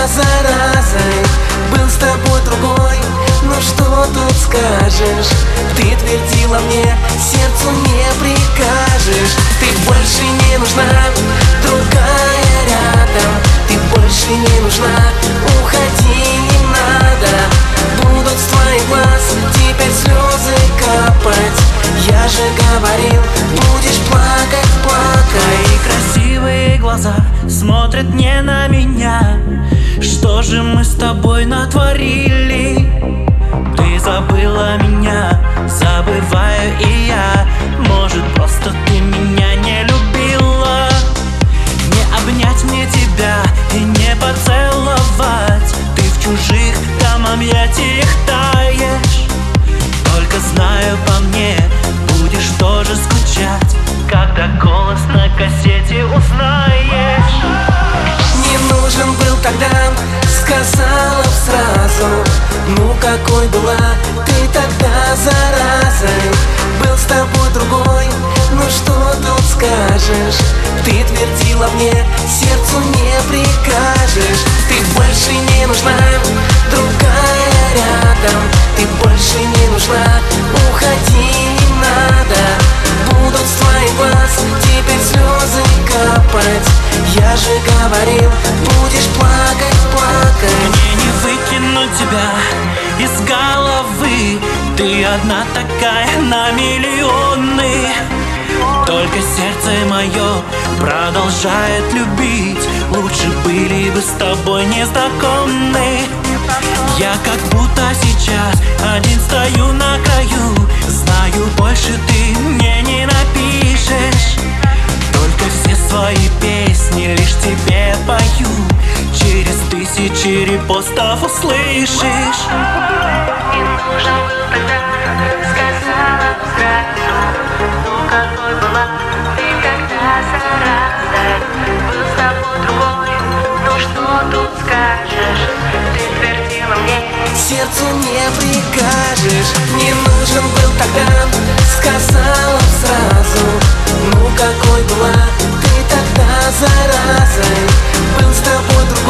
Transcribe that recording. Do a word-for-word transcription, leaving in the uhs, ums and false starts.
заразой. Был с тобой другой, ну что тут скажешь? Ты твердила мне, сердцу не прикажешь. Ты больше не нужна, другая рядом. Ты больше не нужна, уходи, не надо. Будут с твоих глаз теперь слезы капать. Я же говорил, будешь плакать, плакать. Твои красивые глаза смотрят не на меня. Что же мы с тобой натворили? Ты забыла меня, забываю и я. Может, просто ты меня не любила? Не обнять мне тебя и не поцеловать. Ты в чужих там объятиях таешь. Только знаю, по мне будешь тоже скучать, когда голос на кассете узнаешь. Не нужен был тогда, сказала сразу. Ну какой была ты тогда заразой. Был с тобой другой, ну что тут скажешь? Ты твердила мне, сердцу не прикажешь. Ты больше не нужна, другая рядом. Ты больше не нужна, уходи, не надо. Будут с твоих глаз теперь слезы капать. Я же говорил, будешь плакать, плакать. Мне не выкинуть тебя из головы. Ты одна такая на миллионы. Только сердце мое продолжает любить. Лучше были бы с тобой незнакомы. Я как будто сейчас один стою на краю. Знаю, больше ты мне не напишешь. Только все свои песни лишь тебе пою. Через тысячи репостов услышишь. Не нужен был тогда, сказала сразу. Ну какой была ты тогда заразой. Был с тобой другой, ну что тут скажешь? Ты твердила мне, сердцу не прикажешь. Не нужен был тогда, сказала сразу. Ну какой была ты тогда заразой. Был с тобой другой.